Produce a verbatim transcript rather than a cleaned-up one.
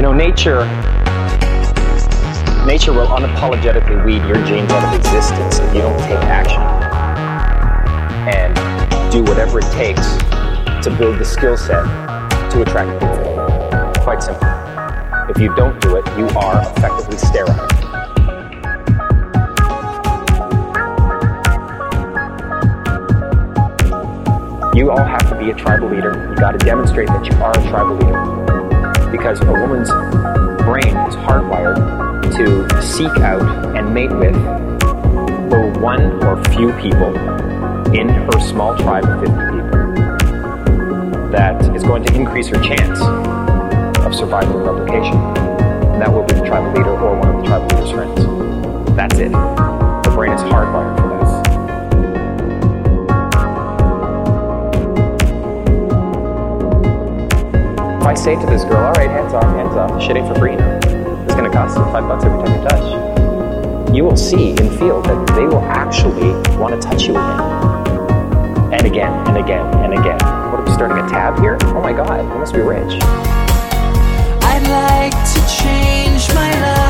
You know, nature, nature will unapologetically weed your genes out of existence if you don't take action and do whatever it takes to build the skill set to attract people. Quite simple. If you don't do it, you are effectively sterile. You all have to be a tribal leader. You got to demonstrate that you are a tribal leader. Because a woman's brain is hardwired to seek out and mate with the one or few people in her small tribe of fifty people that is going to increase her chance of survival and replication. And that will be the tribal leader or one of the tribal leader's friends. That's it. The brain is hardwired for this. If I say to this girl, all right, hands off, hands off, shit ain't for free now. It's going to cost you five bucks every time you touch. You will see and feel that they will actually want to touch you again. And again, and again, and again. What, are we starting a tab here? Oh my God, you must be rich. I'd like to change my life.